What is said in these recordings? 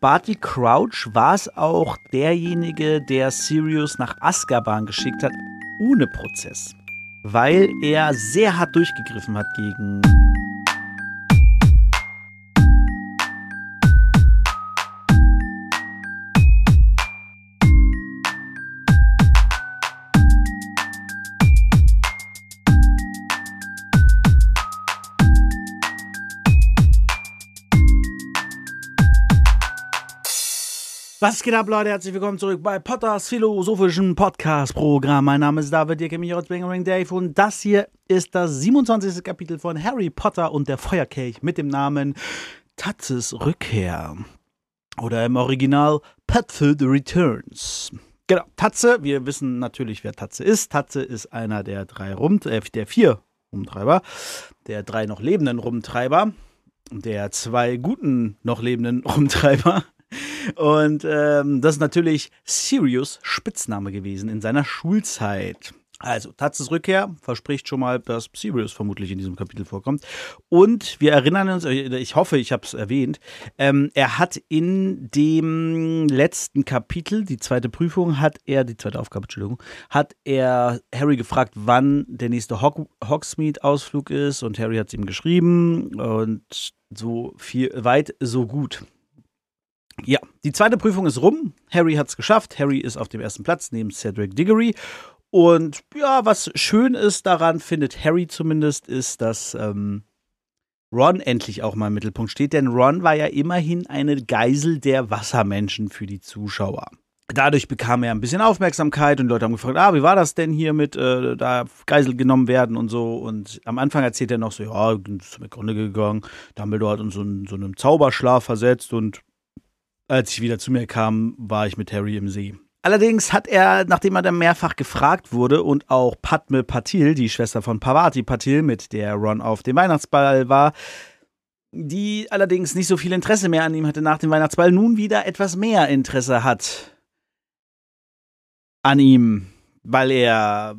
Barty Crouch war es auch derjenige, der Sirius nach Azkaban geschickt hat, ohne Prozess. Weil er sehr hart durchgegriffen hat gegen... Was geht ab, Leute? Herzlich willkommen zurück bei Potters philosophischen Podcast-Programm. Mein Name ist David, ihr kennt mich als Bingering Dave und das hier ist das 27. Kapitel von Harry Potter und der Feuerkelch mit dem Namen Tatzes Rückkehr. Oder im Original Petfield Returns. Genau, Tatze, wir wissen natürlich, wer Tatze ist. Tatze ist einer der der 4 Rumtreiber, der 3 noch lebenden Rumtreiber, der 2 guten noch lebenden Rumtreiber. Und das ist natürlich Sirius' Spitzname gewesen in seiner Schulzeit. Also, Tatzes Rückkehr verspricht schon mal, dass Sirius vermutlich in diesem Kapitel vorkommt. Und wir erinnern uns, ich hoffe, ich habe es erwähnt, er hat in dem letzten Kapitel, die zweite Aufgabe, hat er Harry gefragt, wann der nächste Hogsmeade-Ausflug ist. Und Harry hat es ihm geschrieben. Und so viel weit, so gut. Ja, die zweite Prüfung ist rum. Harry hat es geschafft. Harry ist auf dem ersten Platz neben Cedric Diggory. Und ja, was schön ist daran, findet Harry zumindest, ist, dass Ron endlich auch mal im Mittelpunkt steht. Denn Ron war ja immerhin eine Geisel der Wassermenschen für die Zuschauer. Dadurch bekam er ein bisschen Aufmerksamkeit und Leute haben gefragt, wie war das denn hier mit da Geisel genommen werden und so. Und am Anfang erzählt er noch so, ja, ist zum Grunde gegangen. Dumbledore hat uns so einem Zauberschlaf versetzt und als ich wieder zu mir kam, war ich mit Harry im See. Allerdings hat er, nachdem er dann mehrfach gefragt wurde und auch Padme Patil, die Schwester von Pavati Patil, mit der Ron auf dem Weihnachtsball war, die allerdings nicht so viel Interesse mehr an ihm hatte nach dem Weihnachtsball, nun wieder etwas mehr Interesse hat an ihm, weil er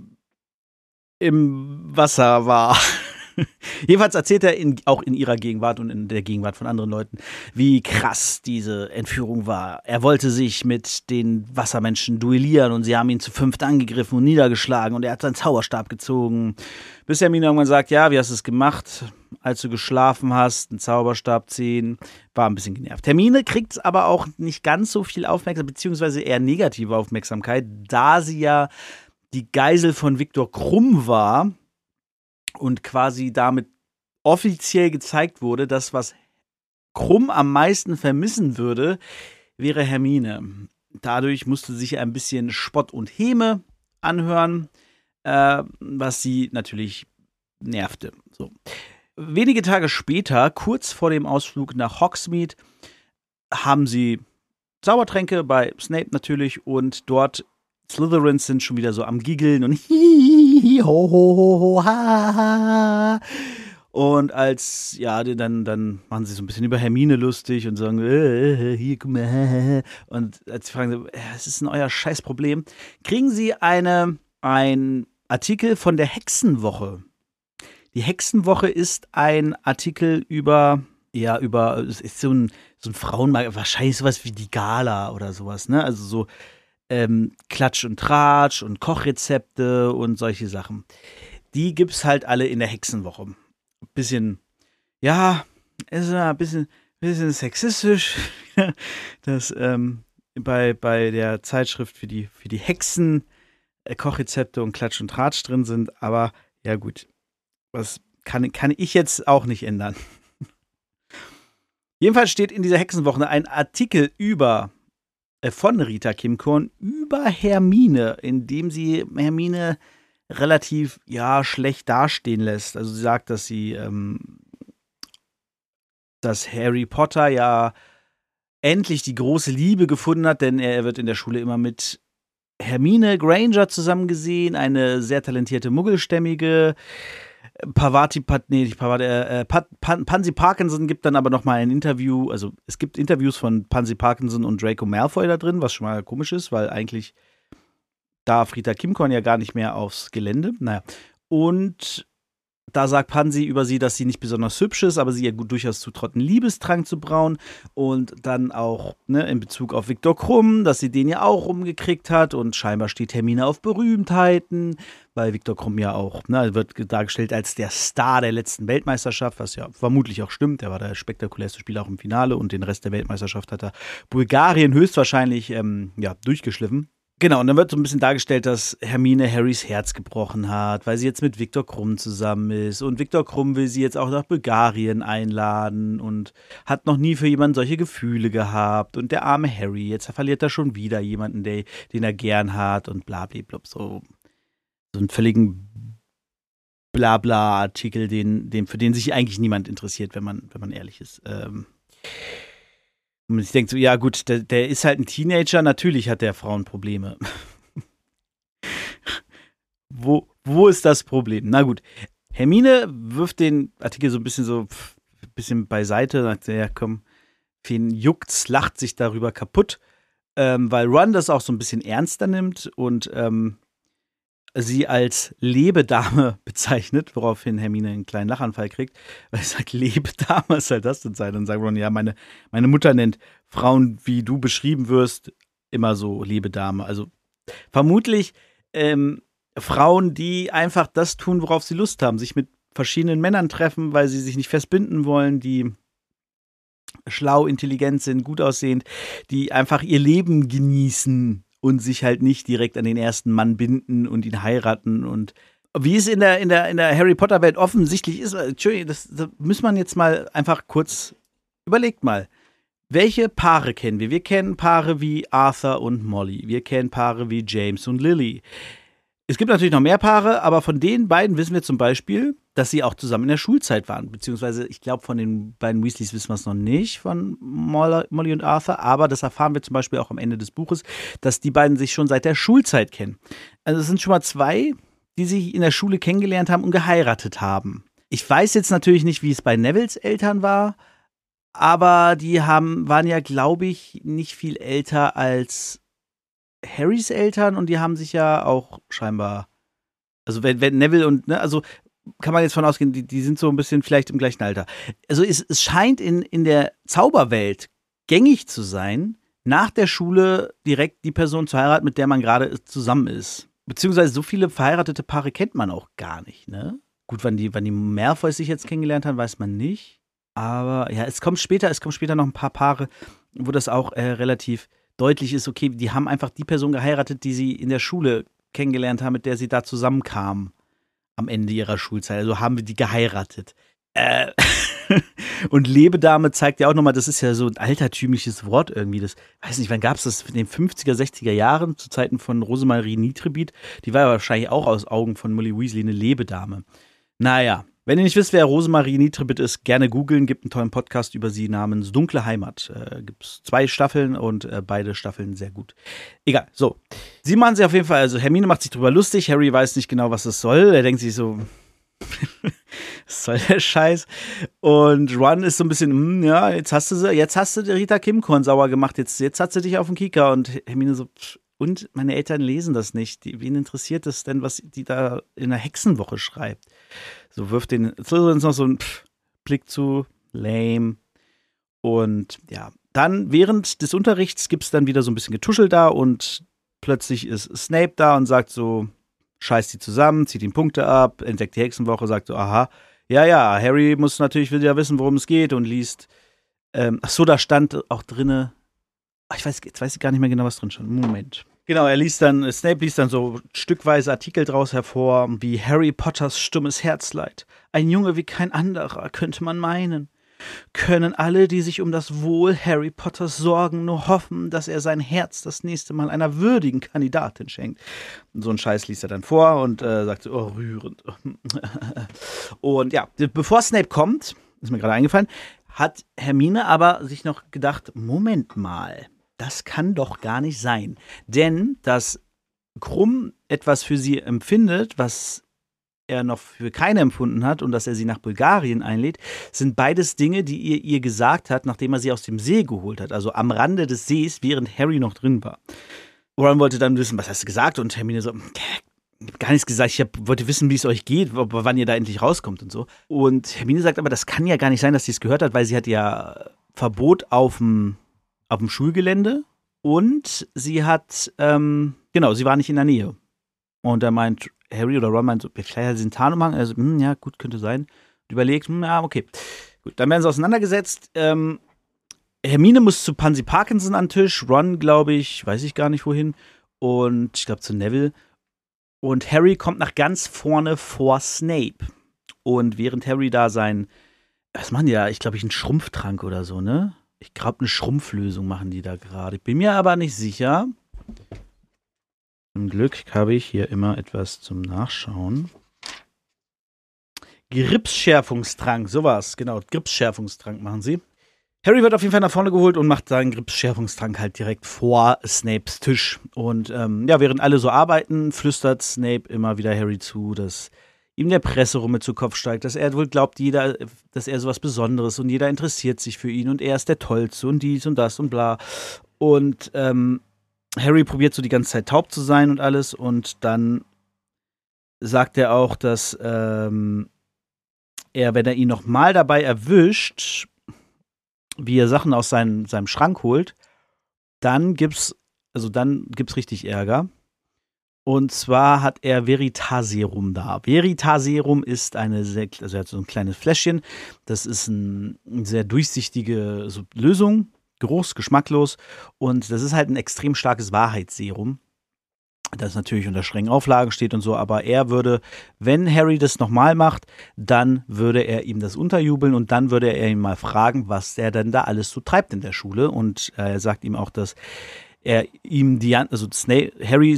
im Wasser war. Jedenfalls erzählt er auch in ihrer Gegenwart und in der Gegenwart von anderen Leuten, wie krass diese Entführung war. Er wollte sich mit den Wassermenschen duellieren und sie haben ihn zu 5 angegriffen und niedergeschlagen und er hat seinen Zauberstab gezogen. Bis Hermine irgendwann sagt, ja, wie hast du es gemacht, als du geschlafen hast, einen Zauberstab ziehen, war ein bisschen genervt. Hermine kriegt aber auch nicht ganz so viel Aufmerksamkeit, beziehungsweise eher negative Aufmerksamkeit, da sie ja die Geisel von Viktor Krumm war. Und quasi damit offiziell gezeigt wurde, dass was Krumm am meisten vermissen würde, wäre Hermine. Dadurch musste sich ein bisschen Spott und Häme anhören, was sie natürlich nervte. So. Wenige Tage später, kurz vor dem Ausflug nach Hogsmeade, haben sie Zaubertränke bei Snape natürlich und dort Slytherins sind schon wieder so am Giggeln und hi, ho, ho, ho, ho, ha, ha. Und als, ja, dann machen sie so ein bisschen über Hermine lustig und sagen, hier, guck mal. Und als sie fragen, was ist denn euer Scheißproblem, kriegen sie einen Artikel von der Hexenwoche. Die Hexenwoche ist ein Artikel es ist so ein Frauenmagazin, wahrscheinlich sowas wie die Gala oder sowas, ne? Also so Klatsch und Tratsch und Kochrezepte und solche Sachen. Die gibt's halt alle in der Hexenwoche. Bisschen, ja, ist ein bisschen sexistisch, dass bei der Zeitschrift für die Hexen Kochrezepte und Klatsch und Tratsch drin sind, aber ja gut, was kann ich jetzt auch nicht ändern. Jedenfalls steht in dieser Hexenwoche ein Artikel von Rita Kimkorn über Hermine, in dem sie Hermine relativ, schlecht dastehen lässt. Also sie sagt, dass dass Harry Potter ja endlich die große Liebe gefunden hat, denn er wird in der Schule immer mit Hermine Granger zusammen gesehen, eine sehr talentierte Muggelstämmige. Pansy Parkinson gibt dann aber nochmal ein Interview, also es gibt Interviews von Pansy Parkinson und Draco Malfoy da drin, was schon mal komisch ist, weil eigentlich darf Rita Kimkorn ja gar nicht mehr aufs Gelände. Naja. Und Da sagt Pansy über sie, dass sie nicht besonders hübsch ist, aber sie ihr durchaus zutraut, einen Liebestrank zu brauen. Und dann auch in Bezug auf Viktor Krumm, dass sie den ja auch umgekriegt hat. Und scheinbar steht Hermine auf Berühmtheiten, weil Viktor Krumm ja auch wird dargestellt als der Star der letzten Weltmeisterschaft, was ja vermutlich auch stimmt. Er war der spektakulärste Spieler auch im Finale und den Rest der Weltmeisterschaft hat er Bulgarien höchstwahrscheinlich durchgeschliffen. Genau, und dann wird so ein bisschen dargestellt, dass Hermine Harrys Herz gebrochen hat, weil sie jetzt mit Viktor Krumm zusammen ist. Und Viktor Krumm will sie jetzt auch nach Bulgarien einladen und hat noch nie für jemanden solche Gefühle gehabt. Und der arme Harry, jetzt verliert er schon wieder jemanden, den er gern hat und blablabla. So einen völligen Blabla-Artikel, für den sich eigentlich niemand interessiert, wenn man ehrlich ist. Und ich denke so, ja gut, der ist halt ein Teenager, natürlich hat der Frauenprobleme. Wo ist das Problem? Na gut, Hermine wirft den Artikel so ein bisschen beiseite, sagt, ja komm, wen juckt's, lacht sich darüber kaputt, weil Ron das auch so ein bisschen ernster nimmt und sie als Lebedame bezeichnet, woraufhin Hermine einen kleinen Lachanfall kriegt, weil sie sagt, Lebedame, was soll das denn sein? Und sagt Ron, ja, meine Mutter nennt Frauen, wie du beschrieben wirst, immer so Lebedame. Also vermutlich Frauen, die einfach das tun, worauf sie Lust haben, sich mit verschiedenen Männern treffen, weil sie sich nicht festbinden wollen, die schlau, intelligent sind, gut aussehend, die einfach ihr Leben genießen und sich halt nicht direkt an den ersten Mann binden und ihn heiraten. Und wie es in der Harry Potter Welt offensichtlich ist, Entschuldigung, das muss man jetzt mal einfach kurz, überlegt mal, welche Paare kennen wir? Wir kennen Paare wie Arthur und Molly, wir kennen Paare wie James und Lily. Es gibt natürlich noch mehr Paare, aber von den beiden wissen wir zum Beispiel, dass sie auch zusammen in der Schulzeit waren. Beziehungsweise, ich glaube, von den beiden Weasleys wissen wir es noch nicht, von Molly und Arthur. Aber das erfahren wir zum Beispiel auch am Ende des Buches, dass die beiden sich schon seit der Schulzeit kennen. Also es sind schon mal zwei, die sich in der Schule kennengelernt haben und geheiratet haben. Ich weiß jetzt natürlich nicht, wie es bei Nevilles Eltern war, aber die waren ja, glaube ich, nicht viel älter als Harrys Eltern und die haben sich ja auch scheinbar, also wenn Neville und, also kann man jetzt von ausgehen, die sind so ein bisschen vielleicht im gleichen Alter. Also es scheint in der Zauberwelt gängig zu sein, nach der Schule direkt die Person zu heiraten, mit der man gerade zusammen ist. Beziehungsweise so viele verheiratete Paare kennt man auch gar nicht, ne? Gut, wann die Malfoys sich jetzt kennengelernt haben, weiß man nicht. Aber ja, es kommt später noch ein paar Paare, wo das auch relativ deutlich ist, okay, die haben einfach die Person geheiratet, die sie in der Schule kennengelernt haben, mit der sie da zusammenkamen am Ende ihrer Schulzeit. Also haben wir die geheiratet. Und Lebedame zeigt ja auch nochmal, das ist ja so ein altertümliches Wort irgendwie. Das, weiß nicht, wann gab es das? In den 50er, 60er Jahren, zu Zeiten von Rosemarie Nitribit. Die war ja wahrscheinlich auch aus Augen von Molly Weasley eine Lebedame. Naja. Wenn ihr nicht wisst, wer Rosemarie Nitribit ist, gerne googeln. Gibt einen tollen Podcast über sie namens Dunkle Heimat. Gibt es 2 Staffeln und beide Staffeln sehr gut. Egal, so. Sie machen sich auf jeden Fall, also Hermine macht sich drüber lustig. Harry weiß nicht genau, was es soll. Er denkt sich so, was soll der Scheiß? Und Ron ist so ein bisschen, ja, jetzt hast du Rita Kimkorn sauer gemacht. Jetzt hat sie dich auf den Kieker. Und Hermine so, und meine Eltern lesen das nicht. Wen interessiert das denn, was die da in der Hexenwoche schreibt? So wirft den Slytherins noch so einen Blick zu, lame. Und ja, dann während des Unterrichts gibt es dann wieder so ein bisschen Getuschel da und plötzlich ist Snape da und sagt so, scheißt die zusammen, zieht ihm Punkte ab, entdeckt die Hexenwoche, sagt so, aha, ja, Harry will ja wissen, worum es geht und liest, da stand auch drinne, jetzt weiß ich gar nicht mehr genau, was drin stand, Moment. Genau, Snape liest dann so stückweise Artikel draus hervor, wie Harry Potters stummes Herzleid. Ein Junge wie kein anderer, könnte man meinen. Können alle, die sich um das Wohl Harry Potters sorgen, nur hoffen, dass er sein Herz das nächste Mal einer würdigen Kandidatin schenkt. Und so einen Scheiß liest er dann vor und sagt so, oh, rührend. Und ja, bevor Snape kommt, ist mir gerade eingefallen, hat Hermine aber sich noch gedacht, Moment mal, das kann doch gar nicht sein. Denn dass Krumm etwas für sie empfindet, was er noch für keine empfunden hat und dass er sie nach Bulgarien einlädt, sind beides Dinge, die ihr gesagt hat, nachdem er sie aus dem See geholt hat. Also am Rande des Sees, während Harry noch drin war. Ron wollte dann wissen, was hast du gesagt? Und Hermine so, hab gar nichts gesagt, wollte wissen, wie es euch geht, wann ihr da endlich rauskommt und so. Und Hermine sagt aber, das kann ja gar nicht sein, dass sie es gehört hat, weil sie hat ja Verbot auf dem Schulgelände und sie hat, genau, sie war nicht in der Nähe. Und da meint Harry oder Ron meint so, vielleicht hat sie einen Tarnumhang, also, ja, gut, könnte sein. Und überlegt, ja, okay. Gut, dann werden sie auseinandergesetzt. Hermine muss zu Pansy Parkinson an den Tisch, Ron, glaube ich, weiß ich gar nicht wohin. Und ich glaube zu Neville. Und Harry kommt nach ganz vorne vor Snape. Und während Harry da was machen die da? Ich glaube, einen Schrumpftrank oder so, ne? Ich glaube, eine Schrumpflösung machen die da gerade. Ich bin mir aber nicht sicher. Zum Glück habe ich hier immer etwas zum Nachschauen. Gripsschärfungstrank, sowas, genau. Gripsschärfungstrank machen sie. Harry wird auf jeden Fall nach vorne geholt und macht seinen Gripsschärfungstrank halt direkt vor Snapes Tisch. Und während alle so arbeiten, flüstert Snape immer wieder Harry zu, dass ihm der Presserummel zu Kopf steigt, dass er wohl glaubt, dass er sowas Besonderes und jeder interessiert sich für ihn und er ist der Tollste und dies und das und bla. Und Harry probiert so die ganze Zeit taub zu sein und alles und dann sagt er auch, dass er, wenn er ihn nochmal dabei erwischt, wie er Sachen aus seinem Schrank holt, dann gibt's richtig Ärger. Und zwar hat er Veritaserum da. Veritaserum ist er hat so ein kleines Fläschchen. Das ist eine sehr durchsichtige Lösung, groß, geschmacklos. Und das ist halt ein extrem starkes Wahrheitsserum, das natürlich unter strengen Auflagen steht und so, aber er würde, wenn Harry das nochmal macht, dann würde er ihm das unterjubeln und dann würde er ihn mal fragen, was er denn da alles so treibt in der Schule und er sagt ihm auch, dass er ihm Harry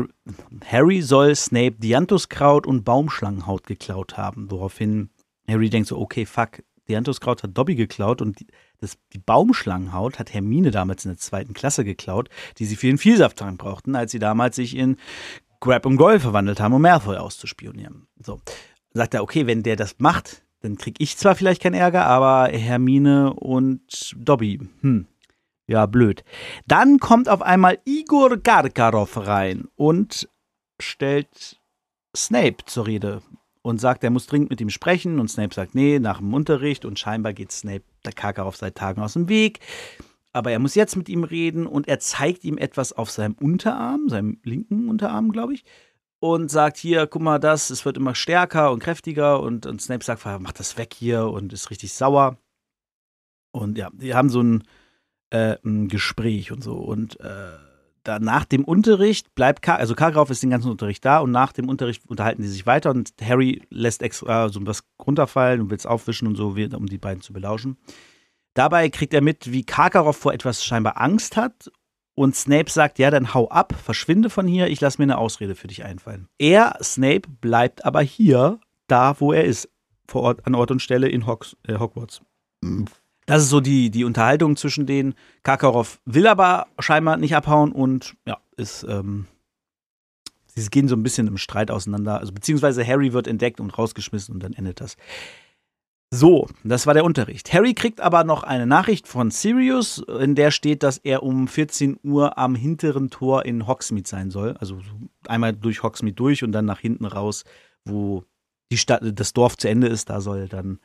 soll Snape Dianthuskraut und Baumschlangenhaut geklaut haben, woraufhin Harry denkt so, okay, fuck, Dianthuskraut hat Dobby geklaut und die Baumschlangenhaut hat Hermine damals in der 2. Klasse geklaut, die sie für den Vielsafttrank brauchten, als sie damals sich in Crabbe und Goyle verwandelt haben, um Malfoy auszuspionieren. So, sagt er, okay, wenn der das macht, dann krieg ich zwar vielleicht keinen Ärger, aber Hermine und Dobby, ja, blöd. Dann kommt auf einmal Igor Karkaroff rein und stellt Snape zur Rede. Und sagt, er muss dringend mit ihm sprechen. Und Snape sagt, nee, nach dem Unterricht. Und scheinbar geht Snape der Karkaroff seit Tagen aus dem Weg. Aber er muss jetzt mit ihm reden. Und er zeigt ihm etwas auf seinem Unterarm, seinem linken Unterarm, glaube ich. Und sagt, hier, guck mal, es wird immer stärker und kräftiger. Und Snape sagt, mach das weg hier. Und ist richtig sauer. Und ja, die haben so ein Gespräch und so. Und dann nach dem Unterricht bleibt Karkaroff ist den ganzen Unterricht da und nach dem Unterricht unterhalten die sich weiter und Harry lässt extra so was runterfallen und will es aufwischen und so, um die beiden zu belauschen. Dabei kriegt er mit, wie Karkaroff vor etwas scheinbar Angst hat und Snape sagt, ja, dann hau ab, verschwinde von hier, ich lasse mir eine Ausrede für dich einfallen. Snape, bleibt aber hier, da wo er ist, vor Ort, an Ort und Stelle in Hogwarts. Das ist so die Unterhaltung zwischen denen. Karkaroff will aber scheinbar nicht abhauen und ja, sie gehen so ein bisschen im Streit auseinander. Also beziehungsweise Harry wird entdeckt und rausgeschmissen und dann endet das. So, das war der Unterricht. Harry kriegt aber noch eine Nachricht von Sirius, in der steht, dass er um 14 Uhr am hinteren Tor in Hogsmeade sein soll. Also einmal durch Hogsmeade durch und dann nach hinten raus, wo das Dorf zu Ende ist. Da soll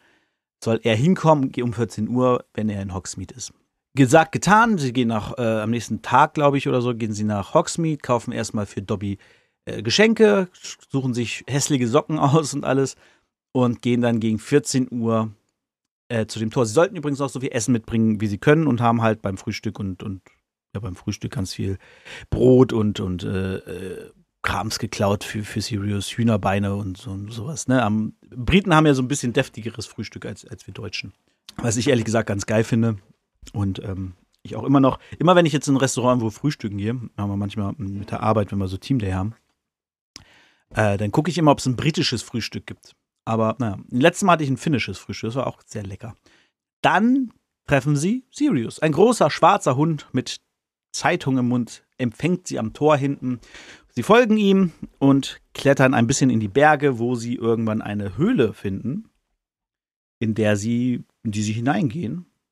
er hinkommen, um 14 Uhr, wenn er in Hogsmeade ist. Gesagt, getan. Sie gehen am nächsten Tag, glaube ich, oder so, gehen sie nach Hogsmeade, kaufen erstmal für Dobby Geschenke, suchen sich hässliche Socken aus und alles und gehen dann gegen 14 Uhr zu dem Tor. Sie sollten übrigens auch so viel Essen mitbringen, wie sie können und haben halt beim Frühstück beim Frühstück ganz viel Brot und Krams geklaut für Sirius, Hühnerbeine und sowas. Ne? Briten haben ja so ein bisschen deftigeres Frühstück als wir Deutschen. Was ich ehrlich gesagt ganz geil finde. Und ich auch immer wenn ich jetzt in ein Restaurant wo frühstücken gehe, haben wir manchmal mit der Arbeit, wenn wir so Teamday haben, dann gucke ich immer, ob es ein britisches Frühstück gibt. Aber naja, letztes Mal hatte ich ein finnisches Frühstück, das war auch sehr lecker. Dann treffen sie Sirius. Ein großer schwarzer Hund mit Zeitung im Mund empfängt sie am Tor hinten. Sie folgen ihm und klettern ein bisschen in die Berge, wo sie irgendwann eine Höhle finden, in die sie hineingehen.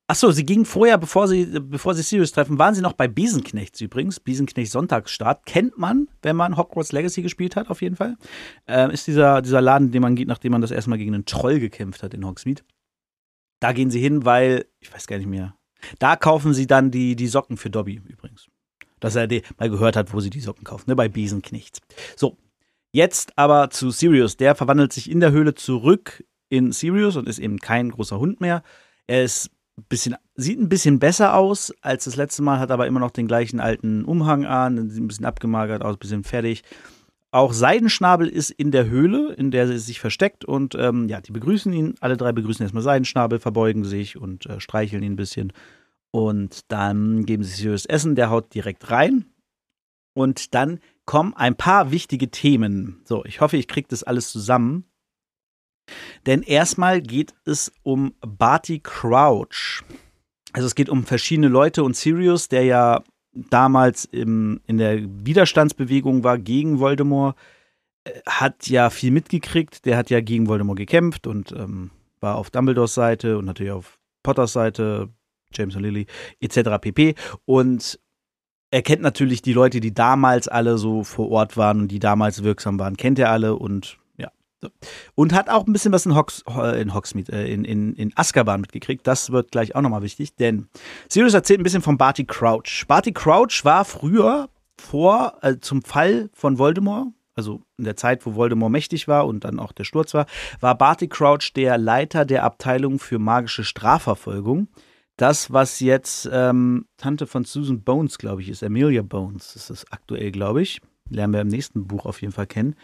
Achso, sie gingen vorher, bevor sie Sirius treffen, waren sie noch bei Besenknechts übrigens. Besenknechts Sonntagsstart. Kennt man, wenn man Hogwarts Legacy gespielt hat, auf jeden Fall. Ist dieser Laden, den man geht, nachdem man das erste Mal gegen einen Troll gekämpft hat in Hogsmeade. Da gehen sie hin, weil, ich weiß gar nicht mehr, da kaufen sie dann die Socken für Dobby übrigens. Dass er mal gehört hat, wo sie die Socken kaufen, ne, bei Besenknechts. So, jetzt aber zu Sirius. Der verwandelt sich in der Höhle zurück in Sirius und ist eben kein großer Hund mehr. Er ist sieht ein bisschen besser aus als das letzte Mal, hat aber immer noch den gleichen alten Umhang an, sieht ein bisschen abgemagert aus, ein bisschen fertig. Auch Seidenschnabel ist in der Höhle, in der sie sich versteckt und die begrüßen ihn. Alle drei begrüßen erstmal Seidenschnabel, verbeugen sich und streicheln ihn ein bisschen. Und dann geben sie Sirius Essen, der haut direkt rein. Und dann kommen ein paar wichtige Themen. So, ich hoffe, ich kriege das alles zusammen. Denn erstmal geht es um Barty Crouch. Also es geht um verschiedene Leute und Sirius, der ja damals in der Widerstandsbewegung war gegen Voldemort, hat ja viel mitgekriegt. Der hat ja gegen Voldemort gekämpft und war auf Dumbledores Seite und natürlich auf Potters Seite, James und Lily etc. pp. Und er kennt natürlich die Leute, die damals alle so vor Ort waren und die damals wirksam waren, kennt er alle und und hat auch ein bisschen was in Hogsmeade, in Azkaban mitgekriegt. Das wird gleich auch nochmal wichtig, denn Sirius erzählt ein bisschen von Barty Crouch. Barty Crouch war früher zum Fall von Voldemort, also in der Zeit, wo Voldemort mächtig war und dann auch der Sturz war Barty Crouch der Leiter der Abteilung für magische Strafverfolgung. Das, was jetzt Tante von Susan Bones, glaube ich, ist, Amelia Bones, das ist aktuell, glaube ich. Lernen wir im nächsten Buch auf jeden Fall kennen.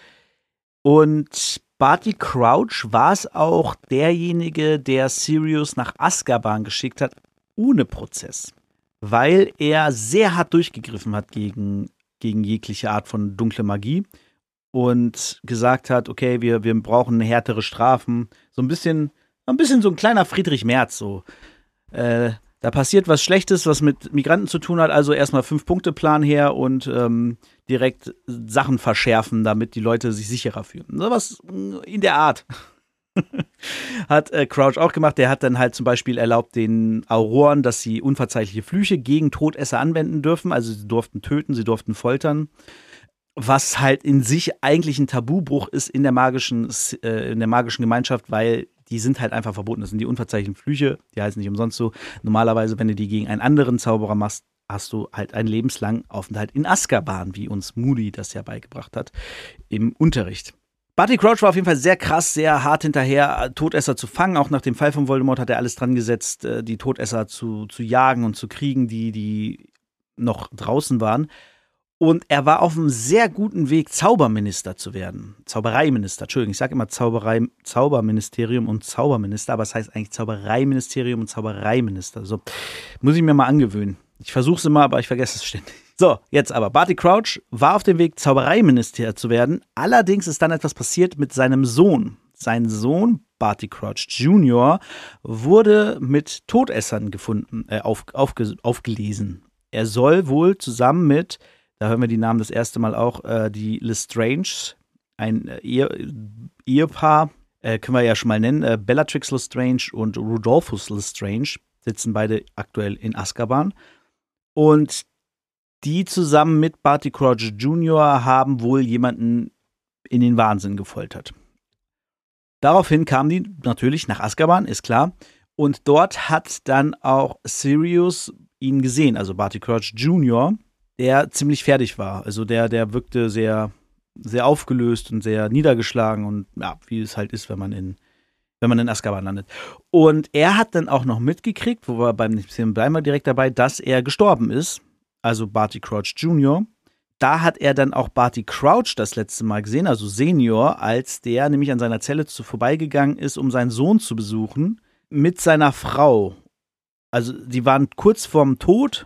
Und Barty Crouch war es auch derjenige, der Sirius nach Azkaban geschickt hat, ohne Prozess. Weil er sehr hart durchgegriffen hat gegen jegliche Art von dunkle Magie und gesagt hat, okay, wir brauchen härtere Strafen. So ein bisschen so ein kleiner Friedrich Merz, so. Da passiert was Schlechtes, was mit Migranten zu tun hat, also erstmal 5-Punkte-Plan her und direkt Sachen verschärfen, damit die Leute sich sicherer fühlen. So was in der Art hat Crouch auch gemacht. Der hat dann halt zum Beispiel erlaubt den Auroren, dass sie unverzeihliche Flüche gegen Todesser anwenden dürfen. Also sie durften töten, sie durften foltern. Was halt in sich eigentlich ein Tabubruch ist in der magischen Gemeinschaft, weil die sind halt einfach verboten. Das sind die unverzeihlichen Flüche, die heißen nicht umsonst so. Normalerweise, wenn du die gegen einen anderen Zauberer machst, hast du halt einen lebenslangen Aufenthalt in Azkaban, wie uns Moody das ja beigebracht hat im Unterricht. Barty Crouch war auf jeden Fall sehr krass, sehr hart hinterher, Todesser zu fangen. Auch nach dem Fall von Voldemort hat er alles dran gesetzt, die Todesser zu jagen und zu kriegen, die noch draußen waren. Und er war auf einem sehr guten Weg, Zauberminister zu werden. Zaubereiminister, Entschuldigung, ich sage immer Zauberministerium und Zauberminister, aber es heißt eigentlich Zaubereiministerium und Zaubereiminister. So, muss ich mir mal angewöhnen. Ich versuche es immer, aber ich vergesse es ständig. So, jetzt aber. Barty Crouch war auf dem Weg, Zaubereiminister zu werden. Allerdings ist dann etwas passiert mit seinem Sohn. Sein Sohn, Barty Crouch Jr., wurde mit Todessern gefunden, aufgelesen. Er soll wohl zusammen mit, da hören wir die Namen das erste Mal auch, die Lestrange, ein Ehepaar, können wir ja schon mal nennen, Bellatrix Lestrange und Rudolphus Lestrange, sitzen beide aktuell in Azkaban. Und die zusammen mit Barty Crouch Jr. haben wohl jemanden in den Wahnsinn gefoltert. Daraufhin kamen die natürlich nach Azkaban, ist klar. Und dort hat dann auch Sirius ihn gesehen, also Barty Crouch Jr., der ziemlich fertig war. Also der wirkte sehr, sehr aufgelöst und sehr niedergeschlagen und ja, wie es halt ist, wenn man in Azkaban landet. Und er hat dann auch noch mitgekriegt, wo wir beim Film bleiben wir direkt dabei, dass er gestorben ist, also Barty Crouch Jr. Da hat er dann auch Barty Crouch das letzte Mal gesehen, also Senior, als der nämlich an seiner Zelle vorbeigegangen ist, um seinen Sohn zu besuchen, mit seiner Frau. Also die waren kurz vorm Tod.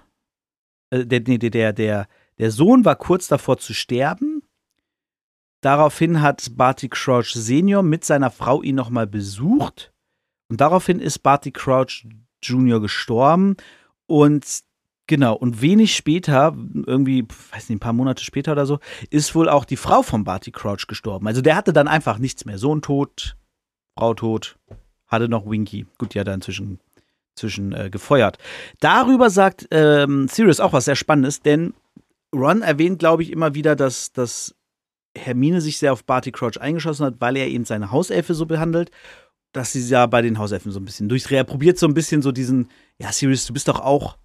Der Sohn war kurz davor zu sterben. Daraufhin hat Barty Crouch Senior mit seiner Frau ihn nochmal besucht. Und daraufhin ist Barty Crouch Jr. gestorben. Und genau, und wenig später, irgendwie, weiß nicht, ein paar Monate später oder so, ist wohl auch die Frau von Barty Crouch gestorben. Also der hatte dann einfach nichts mehr. Sohn tot, Frau tot, hatte noch Winky. Gut, die hat er inzwischen gefeuert. Darüber sagt Sirius auch was sehr Spannendes, denn Ron erwähnt, glaube ich, immer wieder, dass Hermine sich sehr auf Barty Crouch eingeschossen hat, weil er eben seine Hauselfe so behandelt, dass sie ja bei den Hauselfen so ein bisschen durchdreht. Er probiert so ein bisschen so diesen, ja, Sirius, du bist doch auch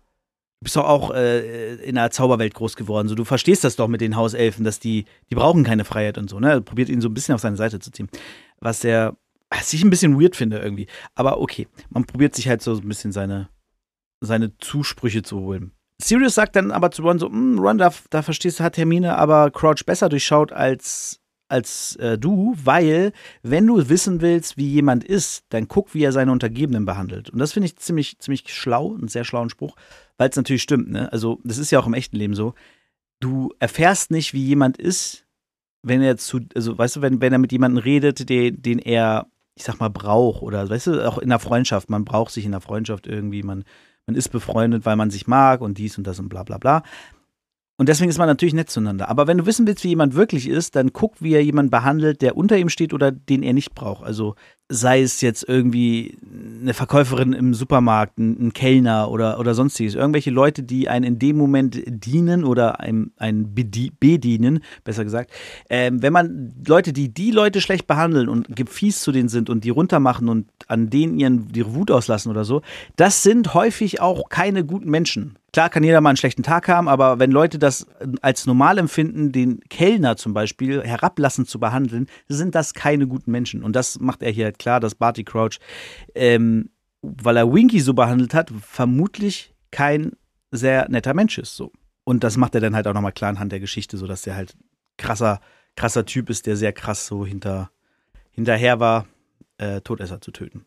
in einer Zauberwelt groß geworden. So, du verstehst das doch mit den Hauselfen, dass die brauchen keine Freiheit und so, ne? Er probiert ihn so ein bisschen auf seine Seite zu ziehen. Was ich ein bisschen weird finde irgendwie. Aber okay, man probiert sich halt so ein bisschen seine Zusprüche zu holen. Sirius sagt dann aber zu Ron so, Ron, da verstehst du, hat Hermine aber Crouch besser durchschaut als du, weil, wenn du wissen willst, wie jemand ist, dann guck, wie er seine Untergebenen behandelt. Und das finde ich ziemlich schlau, einen sehr schlauen Spruch, weil es natürlich stimmt, ne? Also, das ist ja auch im echten Leben so. Du erfährst nicht, wie jemand ist, wenn er weißt du, wenn er mit jemandem redet, den er, ich sag mal, braucht, oder, weißt du, auch in der Freundschaft, man braucht sich in der Freundschaft irgendwie, man ist befreundet, weil man sich mag und dies und das und bla bla bla. Und deswegen ist man natürlich nett zueinander. Aber wenn du wissen willst, wie jemand wirklich ist, dann guck, wie er jemanden behandelt, der unter ihm steht oder den er nicht braucht. Also sei es jetzt irgendwie eine Verkäuferin im Supermarkt, ein Kellner oder sonstiges. Irgendwelche Leute, die einen in dem Moment dienen oder einen bedienen, besser gesagt. Wenn man Leute, die Leute schlecht behandeln und fies zu denen sind und die runtermachen und an denen ihre Wut auslassen oder so, das sind häufig auch keine guten Menschen. Klar kann jeder mal einen schlechten Tag haben, aber wenn Leute das als normal empfinden, den Kellner zum Beispiel herablassend zu behandeln, sind das keine guten Menschen. Und das macht er hier halt klar, dass Barty Crouch, weil er Winky so behandelt hat, vermutlich kein sehr netter Mensch ist. So. Und das macht er dann halt auch nochmal klar anhand der Geschichte, so dass der halt krasser Typ ist, der sehr krass so hinterher war, Todesser zu töten.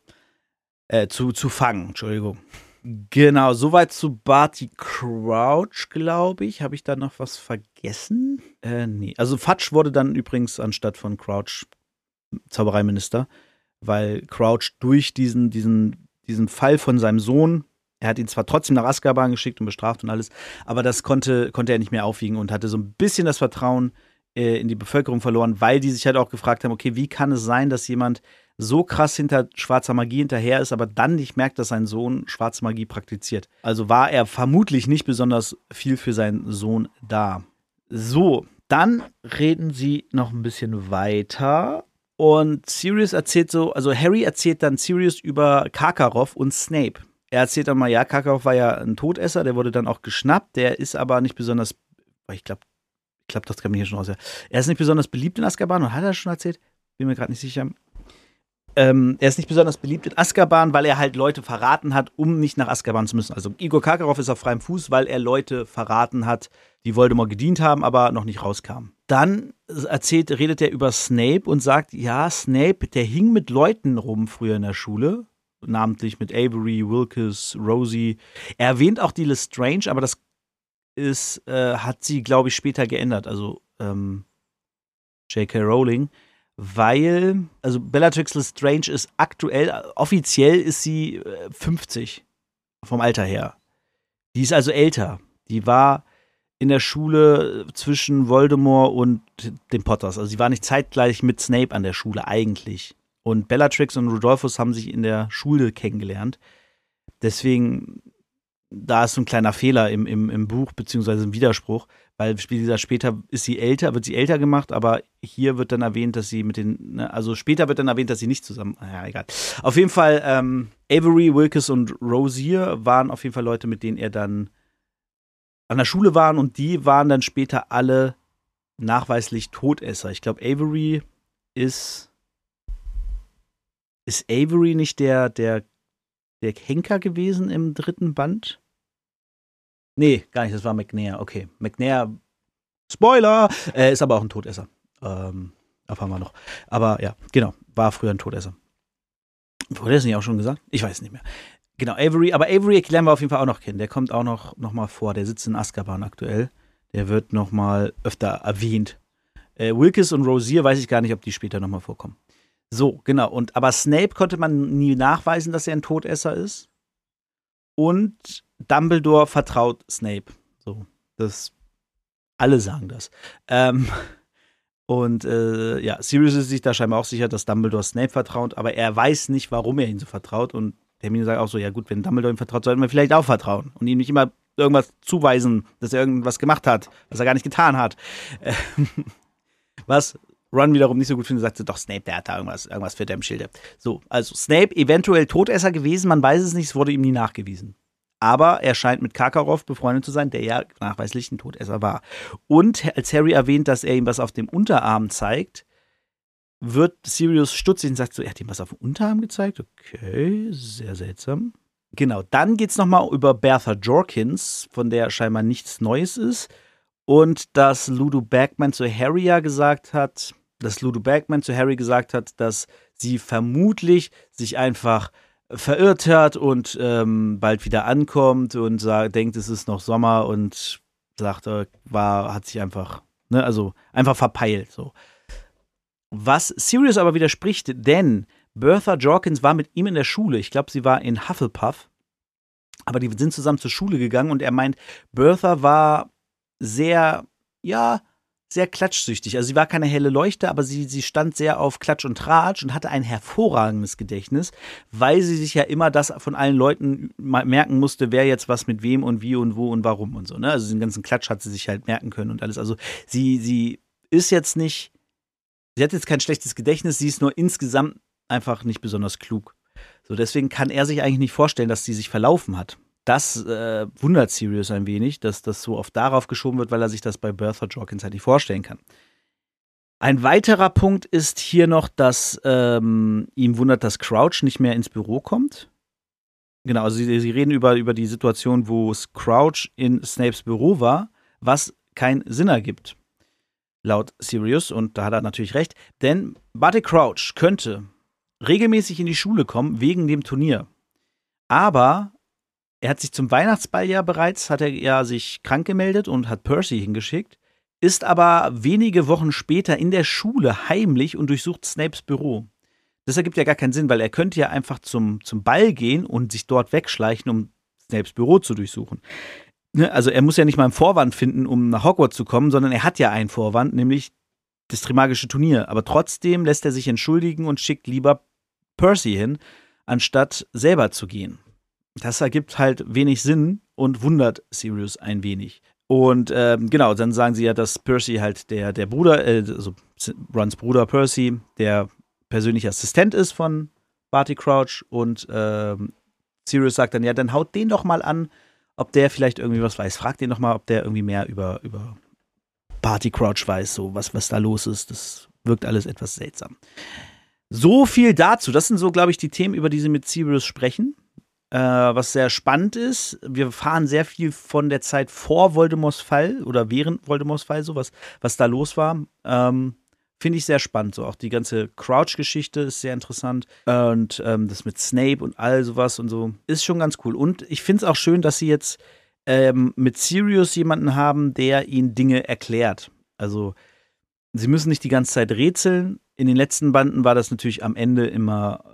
Zu fangen, Entschuldigung. Genau, soweit zu Barty Crouch, glaube ich. Habe ich da noch was vergessen? Nee. Also Fudge wurde dann übrigens anstatt von Crouch Zaubereiminister, weil Crouch durch diesen Fall von seinem Sohn, er hat ihn zwar trotzdem nach Azkaban geschickt und bestraft und alles, aber das konnte er nicht mehr aufwiegen und hatte so ein bisschen das Vertrauen in die Bevölkerung verloren, weil die sich halt auch gefragt haben, okay, wie kann es sein, dass jemand so krass hinter schwarzer Magie hinterher ist, aber dann nicht merkt, dass sein Sohn schwarze Magie praktiziert. Also war er vermutlich nicht besonders viel für seinen Sohn da. So, dann reden sie noch ein bisschen weiter und Sirius erzählt Harry erzählt dann Sirius über Karkaroff und Snape. Er erzählt dann mal, ja, Karkaroff war ja ein Todesser, der wurde dann auch geschnappt, der ist aber nicht besonders, ich glaube, das kann mich hier schon raus. Er ist nicht besonders beliebt in Azkaban, und hat er das schon erzählt? Bin mir gerade nicht sicher. Er ist nicht besonders beliebt in Azkaban, weil er halt Leute verraten hat, um nicht nach Azkaban zu müssen. Also Igor Karkaroff ist auf freiem Fuß, weil er Leute verraten hat, die Voldemort gedient haben, aber noch nicht rauskamen. Dann redet er über Snape und sagt, ja, Snape, der hing mit Leuten rum früher in der Schule, namentlich mit Avery, Wilkes, Rosie. Er erwähnt auch die Lestrange, aber das hat sie, glaube ich, später geändert, also J.K. Rowling. Weil, also Bellatrix Lestrange ist offiziell ist sie 50 vom Alter her. Die ist also älter. Die war in der Schule zwischen Voldemort und den Potters. Also sie war nicht zeitgleich mit Snape an der Schule eigentlich. Und Bellatrix und Rodolphus haben sich in der Schule kennengelernt. Deswegen, da ist so ein kleiner Fehler im Buch, beziehungsweise ein Widerspruch. Weil, wie gesagt, später wird sie älter gemacht, aber hier wird dann erwähnt, dass sie später wird dann erwähnt, dass sie nicht zusammen, ja, egal. Auf jeden Fall, Avery, Wilkes und Rosier waren auf jeden Fall Leute, mit denen er dann an der Schule waren und die waren dann später alle nachweislich Todesser. Ich glaube, Avery ist Avery nicht der Henker gewesen im 3. Band? Nee, gar nicht, das war McNair. Okay, McNair, Spoiler, ist aber auch ein Todesser. Erfahren wir noch. Aber ja, genau, war früher ein Todesser. Wurde das nicht auch schon gesagt? Ich weiß nicht mehr. Genau, Avery, aber Avery lernen wir auf jeden Fall auch noch kennen. Der kommt auch noch mal vor, der sitzt in Azkaban aktuell. Der wird noch mal öfter erwähnt. Wilkes und Rosier weiß ich gar nicht, ob die später noch mal vorkommen. So, genau. Aber Snape konnte man nie nachweisen, dass er ein Todesser ist. Und Dumbledore vertraut Snape. So, alle sagen das. Sirius ist sich da scheinbar auch sicher, dass Dumbledore Snape vertraut, aber er weiß nicht, warum er ihn so vertraut. Und Hermine sagt auch so, ja gut, wenn Dumbledore ihm vertraut, sollten wir vielleicht auch vertrauen und ihm nicht immer irgendwas zuweisen, dass er irgendwas gemacht hat, was er gar nicht getan hat. Was Ron wiederum nicht so gut findet, sagt so, doch, Snape, der hat da irgendwas für im Schilde. So, also Snape eventuell Todesser gewesen, man weiß es nicht, es wurde ihm nie nachgewiesen. Aber er scheint mit Karkaroff befreundet zu sein, der ja nachweislich ein Todesser war. Und als Harry erwähnt, dass er ihm was auf dem Unterarm zeigt, wird Sirius stutzig und sagt so, er hat ihm was auf dem Unterarm gezeigt? Okay, sehr seltsam. Genau, dann geht's nochmal über Bertha Jorkins, von der scheinbar nichts Neues ist. Und dass Ludo Bagman zu Harry gesagt hat, dass sie vermutlich sich einfach verirrt hat und bald wieder ankommt und denkt, es ist noch Sommer und sagt, hat sich einfach, ne, also einfach verpeilt. So. Was Sirius aber widerspricht, denn Bertha Jorkins war mit ihm in der Schule. Ich glaube, sie war in Hufflepuff. Aber die sind zusammen zur Schule gegangen und er meint, Bertha war sehr klatschsüchtig. Also sie war keine helle Leuchte, aber sie stand sehr auf Klatsch und Tratsch und hatte ein hervorragendes Gedächtnis, weil sie sich ja immer das von allen Leuten merken musste, wer jetzt was mit wem und wie und wo und warum und so. Ne? Also den ganzen Klatsch hat sie sich halt merken können und alles. Also sie ist jetzt nicht, sie hat jetzt kein schlechtes Gedächtnis, sie ist nur insgesamt einfach nicht besonders klug. So, deswegen kann er sich eigentlich nicht vorstellen, dass sie sich verlaufen hat. Das wundert Sirius ein wenig, dass das so oft darauf geschoben wird, weil er sich das bei Bertha Jorkins halt nicht vorstellen kann. Ein weiterer Punkt ist hier noch, dass ihm wundert, dass Crouch nicht mehr ins Büro kommt. Genau, also sie reden über die Situation, wo Crouch in Snapes Büro war, was keinen Sinn ergibt, laut Sirius. Und da hat er natürlich recht, denn Barty Crouch könnte regelmäßig in die Schule kommen wegen dem Turnier. Aber er hat sich zum Weihnachtsball hat er ja sich krank gemeldet und hat Percy hingeschickt, ist aber wenige Wochen später in der Schule heimlich und durchsucht Snapes Büro. Das ergibt ja gar keinen Sinn, weil er könnte ja einfach zum Ball gehen und sich dort wegschleichen, um Snapes Büro zu durchsuchen. Also er muss ja nicht mal einen Vorwand finden, um nach Hogwarts zu kommen, sondern er hat ja einen Vorwand, nämlich das Trimagische Turnier. Aber trotzdem lässt er sich entschuldigen und schickt lieber Percy hin, anstatt selber zu gehen. Das ergibt halt wenig Sinn und wundert Sirius ein wenig. Und genau, dann sagen sie ja, dass Percy halt der Bruder, also Rons Bruder Percy, der persönliche Assistent ist von Barty Crouch. Und Sirius sagt dann, ja, dann haut den doch mal an, ob der vielleicht irgendwie was weiß. Fragt den doch mal, ob der irgendwie mehr über Barty Crouch weiß, so was da los ist. Das wirkt alles etwas seltsam. So viel dazu. Das sind so, glaube ich, die Themen, über die sie mit Sirius sprechen. Was sehr spannend ist. Wir erfahren sehr viel von der Zeit vor Voldemorts Fall oder während Voldemorts Fall, so was da los war. Finde ich sehr spannend. So auch die ganze Crouch-Geschichte ist sehr interessant. Und das mit Snape und all sowas und so ist schon ganz cool. Und ich finde es auch schön, dass sie jetzt mit Sirius jemanden haben, der ihnen Dinge erklärt. Also sie müssen nicht die ganze Zeit rätseln. In den letzten Banden war das natürlich am Ende immer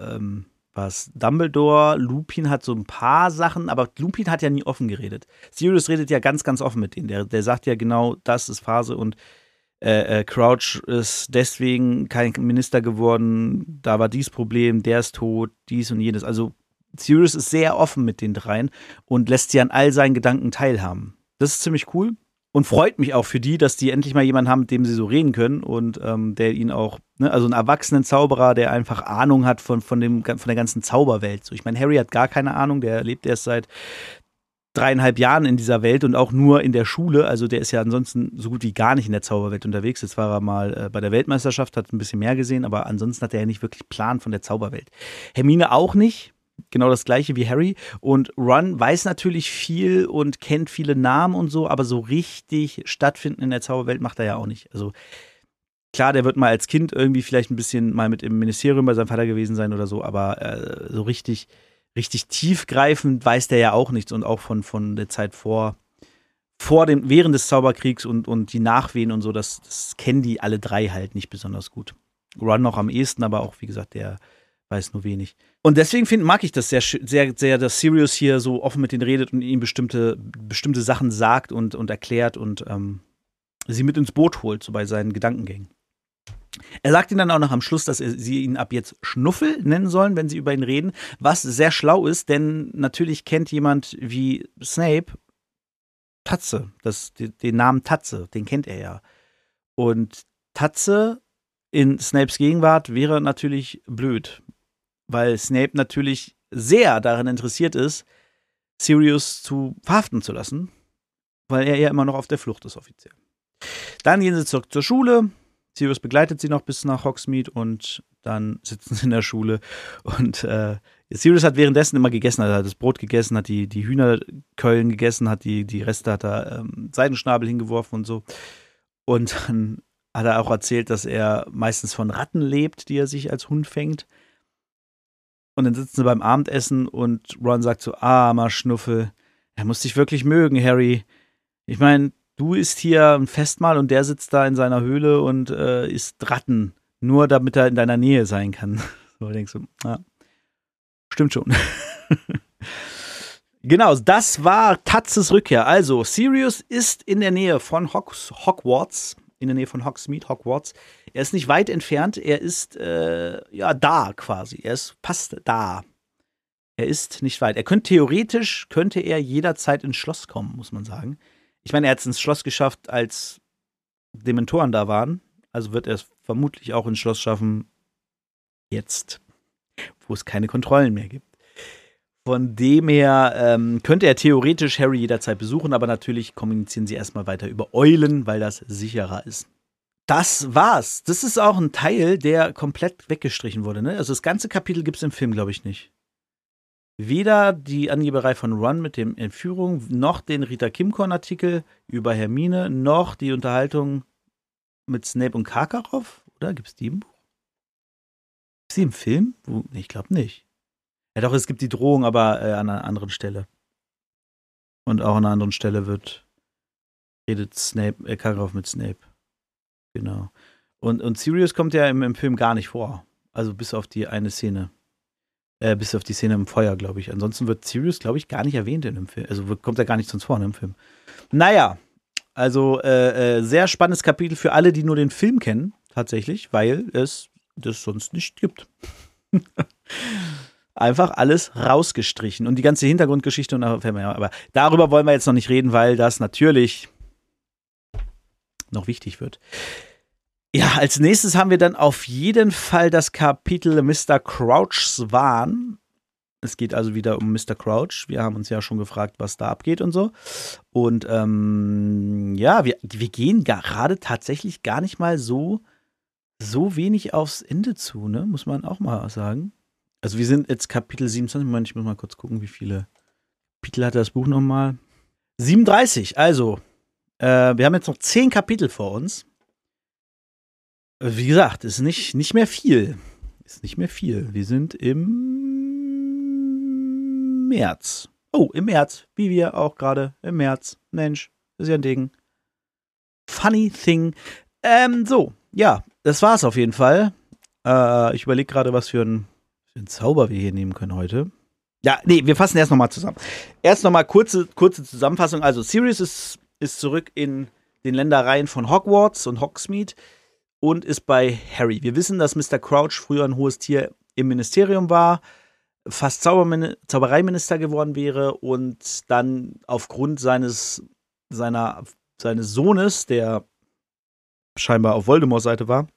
was Dumbledore. Lupin hat so ein paar Sachen, aber Lupin hat ja nie offen geredet. Sirius redet ja ganz, ganz offen mit denen. Der sagt ja genau, das ist Phase und Crouch ist deswegen kein Minister geworden, da war dies Problem, der ist tot, dies und jenes. Also Sirius ist sehr offen mit den dreien und lässt sie an all seinen Gedanken teilhaben. Das ist ziemlich cool und freut mich auch für die, dass die endlich mal jemanden haben, mit dem sie so reden können und der ihnen auch, ne, also einen erwachsenen Zauberer, der einfach Ahnung hat von der ganzen Zauberwelt. So, ich meine, Harry hat gar keine Ahnung, der lebt erst seit 3,5 Jahren in dieser Welt und auch nur in der Schule. Also der ist ja ansonsten so gut wie gar nicht in der Zauberwelt unterwegs. Jetzt war er mal bei der Weltmeisterschaft, hat ein bisschen mehr gesehen, aber ansonsten hat er ja nicht wirklich Plan von der Zauberwelt. Hermine auch nicht. Genau das gleiche wie Harry. Und Ron weiß natürlich viel und kennt viele Namen und so, aber so richtig stattfinden in der Zauberwelt macht er ja auch nicht. Also klar, der wird mal als Kind irgendwie vielleicht ein bisschen mal mit im Ministerium bei seinem Vater gewesen sein oder so, aber so richtig tiefgreifend weiß der ja auch nichts und auch von der Zeit während des Zauberkriegs und die Nachwehen und so, das kennen die alle drei halt nicht besonders gut. Ron noch am ehesten, aber auch, wie gesagt, der weiß nur wenig. Und deswegen mag ich das sehr, sehr, sehr, dass Sirius hier so offen mit denen redet und ihm bestimmte Sachen sagt und erklärt und sie mit ins Boot holt, so bei seinen Gedankengängen. Er sagt ihnen dann auch noch am Schluss, dass sie ihn ab jetzt Schnuffel nennen sollen, wenn sie über ihn reden, was sehr schlau ist, denn natürlich kennt jemand wie Snape Tatze, den Namen Tatze, den kennt er ja. Und Tatze in Snapes Gegenwart wäre natürlich blöd, weil Snape natürlich sehr daran interessiert ist, Sirius verhaften zu lassen, weil er ja immer noch auf der Flucht ist offiziell. Dann gehen sie zurück zur Schule. Sirius begleitet sie noch bis nach Hogsmeade und dann sitzen sie in der Schule. Und Sirius hat währenddessen immer gegessen, also hat das Brot gegessen, hat die Hühnerkeulen gegessen, hat die Reste, hat er Seidenschnabel hingeworfen und so. Und dann hat er auch erzählt, dass er meistens von Ratten lebt, die er sich als Hund fängt. Und dann sitzen sie beim Abendessen und Ron sagt so, armer Schnuffel, er muss dich wirklich mögen, Harry. Ich meine, du isst hier ein Festmahl und der sitzt da in seiner Höhle und isst Ratten, nur damit er in deiner Nähe sein kann. So denkst du, ja, stimmt schon. Genau, das war Tatzes Rückkehr. Also, Sirius ist in der Nähe von Hogwarts, in der Nähe von Hogwarts. Er ist nicht weit entfernt, er ist da quasi. Er ist fast da. Er ist nicht weit. Theoretisch könnte er jederzeit ins Schloss kommen, muss man sagen. Ich meine, er hat es ins Schloss geschafft, als Dementoren da waren. Also wird er es vermutlich auch ins Schloss schaffen, jetzt, wo es keine Kontrollen mehr gibt. Von dem her könnte er theoretisch Harry jederzeit besuchen, aber natürlich kommunizieren sie erstmal weiter über Eulen, weil das sicherer ist. Das war's. Das ist auch ein Teil, der komplett weggestrichen wurde. Ne? Also das ganze Kapitel gibt es im Film, glaube ich, nicht. Weder die Angeberei von Ron mit der Entführung, noch den Rita Kimcorn-Artikel über Hermine, noch die Unterhaltung mit Snape und Karkaroff. Oder gibt es die im Buch? Gibt es die im Film? Nee, ich glaube nicht. Ja doch, es gibt die Drohung, aber an einer anderen Stelle. Und auch an einer anderen Stelle redet Karkaroff mit Snape. Genau. Und Sirius kommt ja im Film gar nicht vor. Also bis auf die eine Szene. Bis auf die Szene im Feuer, glaube ich. Ansonsten wird Sirius, glaube ich, gar nicht erwähnt in dem Film. Also kommt er gar nicht sonst vor im Film. Naja, also sehr spannendes Kapitel für alle, die nur den Film kennen, tatsächlich, weil es das sonst nicht gibt. Einfach alles rausgestrichen. Und die ganze Hintergrundgeschichte, aber darüber wollen wir jetzt noch nicht reden, weil das natürlich noch wichtig wird. Ja, als nächstes haben wir dann auf jeden Fall das Kapitel Mr. Crouch's Wahn. Es geht also wieder um Mr. Crouch. Wir haben uns ja schon gefragt, was da abgeht und so. Und wir gehen gerade tatsächlich gar nicht mal so wenig aufs Ende zu, ne? Muss man auch mal sagen. Also wir sind jetzt Kapitel 27. Moment, ich muss mal kurz gucken, wie viele Kapitel hat das Buch nochmal. 37, also wir haben jetzt noch 10 Kapitel vor uns. Wie gesagt, ist nicht mehr viel. Ist nicht mehr viel. Wir sind im März. Oh, im März. Wie wir auch gerade im März. Mensch, ist ja ein Ding. Funny thing. Das war's auf jeden Fall. Ich überlege gerade, was für ein Zauber wir hier nehmen können heute. Ja, nee, wir fassen erst nochmal zusammen. Erst nochmal kurze Zusammenfassung. Also, Sirius ist zurück in den Ländereien von Hogwarts und Hogsmeade und ist bei Harry. Wir wissen, dass Mr. Crouch früher ein hohes Tier im Ministerium war, fast Zaubereiminister geworden wäre und dann aufgrund seines Sohnes, der scheinbar auf Voldemorts Seite war,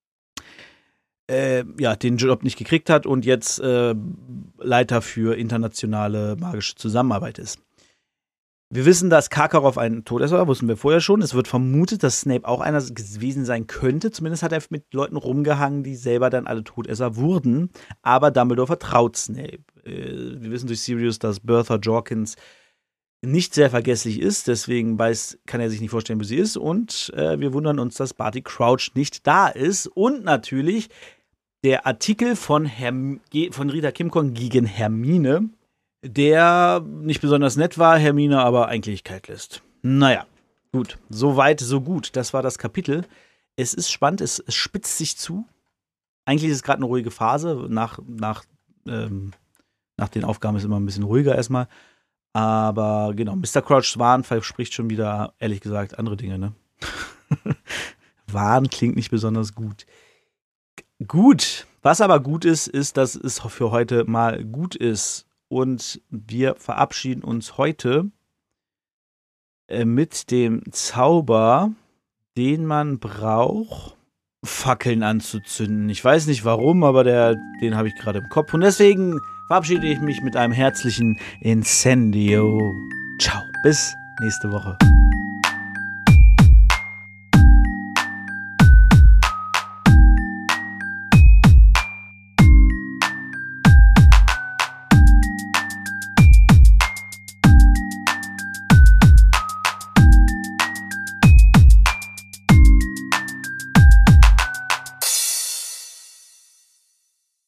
den Job nicht gekriegt hat und jetzt Leiter für internationale magische Zusammenarbeit ist. Wir wissen, dass Karkaroff ein Todesser war, wussten wir vorher schon. Es wird vermutet, dass Snape auch einer gewesen sein könnte. Zumindest hat er mit Leuten rumgehangen, die selber dann alle Todesser wurden. Aber Dumbledore vertraut Snape. Wir wissen durch Sirius, dass Bertha Jorkins nicht sehr vergesslich ist. Deswegen kann er sich nicht vorstellen, wie sie ist. Und wir wundern uns, dass Barty Crouch nicht da ist. Und natürlich der Artikel von Rita Kimcorn gegen Hermine, der nicht besonders nett war, Hermine aber eigentlich kalt lässt. Naja, gut. So weit, so gut. Das war das Kapitel. Es ist spannend, es spitzt sich zu. Eigentlich ist es gerade eine ruhige Phase. Nach den Aufgaben ist immer ein bisschen ruhiger erstmal. Aber genau, Mr. Crouch's Wahn verspricht schon wieder, ehrlich gesagt, andere Dinge, ne? Wahn klingt nicht besonders gut. Gut. Was aber gut ist, ist, dass es für heute mal gut ist. Und wir verabschieden uns heute mit dem Zauber, den man braucht, Fackeln anzuzünden. Ich weiß nicht warum, aber den habe ich gerade im Kopf. Und deswegen verabschiede ich mich mit einem herzlichen Incendio. Ciao, bis nächste Woche.